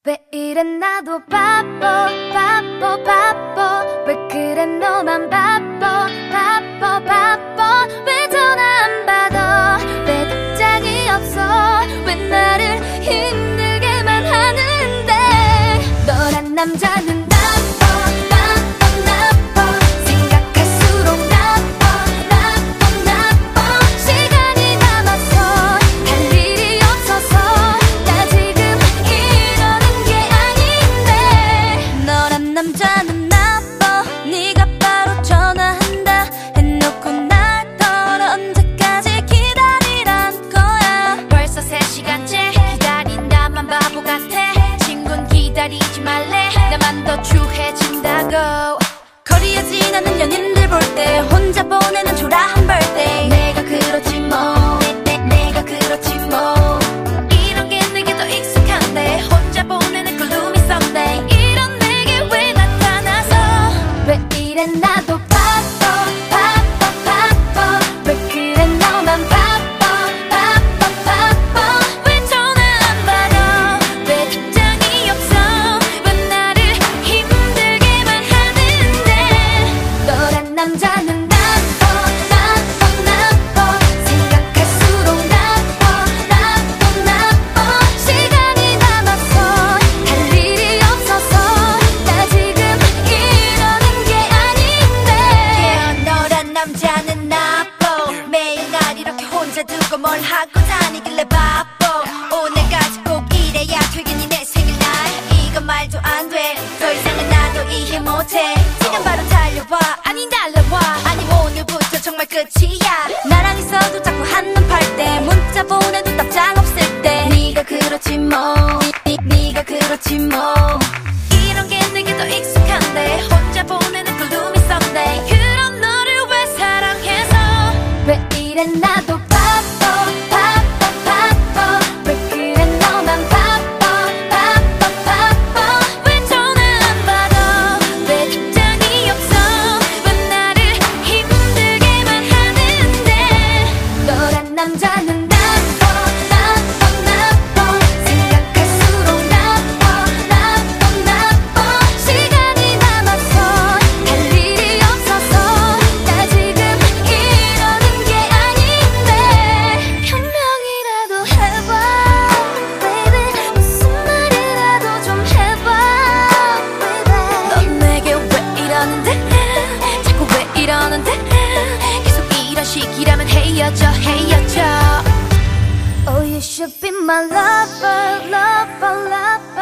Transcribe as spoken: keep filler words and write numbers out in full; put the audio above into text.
왜 이래 나도 바빠 바빠 바빠 왜 그래 너만 바빠 바빠 바빠 왜 전화 안 받아 왜 답장이 없어 왜 나를 힘들게만 하는데 너란 남자는 나빠 나빠 나빠 생각할수록 나빠 나빠 나빠 시간이 남아서 할 일이 없어서 나 지금 이러는 게 아닌데 너란 남자는 나빠 네가 바로 전화한다 해놓고 날 떠나 언제까지 기다리란 거야 벌써 세 시간째 기다린다만 바보 같아 친구는 기다리지 말래 나만 더 추해진다고 거리에 지나는 연인들 볼 때 혼자 보내는 초라한 birthday 내가 그렇지 뭐 내, 내가 그렇지 뭐 이런 게 내게 더 익숙한데 혼자 보내는 gloomy Sunday 이런 내게 왜 나타나서 왜 이래 나도 바빠 바빠 바빠 왜 그래 너만 바빠 바빠 바빠 왜 전화 안 받아 왜 답장이 없어 왜 나를 힘들게만 하는데 너란 남자는 나빠 나빠 나빠 생각할수록 나빠 나빠 나빠 시간이 남아서 할 일이 없어서 나 지금 이러는 게 아닌데 yeah, 너란 남자는 나빠 매일 날 이렇게 혼자 두고 뭘 하고 다니길래 바빠 오늘까지 꼭 이래야 되겠니 내 생일날 이건 말도 안 돼 더 이상은 나도 이해 못해 지금 바로 달려와 아니 날라와 아니 오늘부터 정말 끝이야 나랑 있어도 자꾸 한눈 팔 때 문자 보내도 답장 없을 때 네가 그렇지 뭐 네, 네가 그렇지 뭐 이런 게 내게 더 익숙한데 혼자 보내는 gloomy Sunday 그런 너를 왜 사랑해서 왜 이래 나도 바빠 바빠 바빠 왜 그래 너만 바빠 바빠 바빠 왜 전화 안 받아 왜 답장이 없어 왜 나를 힘들게만 하는데 너란 남자는 나빠 나빠 나빠 생각할수록 나빠 나빠 나빠 시간이 남아서 할 일이 없어서 나 지금 이러는 게 아닌데 변명이라도 해봐 baby 무슨 말이라도 좀 해봐 baby 넌 내게 왜 이러는데 자꾸 왜 이러는데 계속 이런 식이라면 헤어져 헤어져 Oh you should be my lover lover lover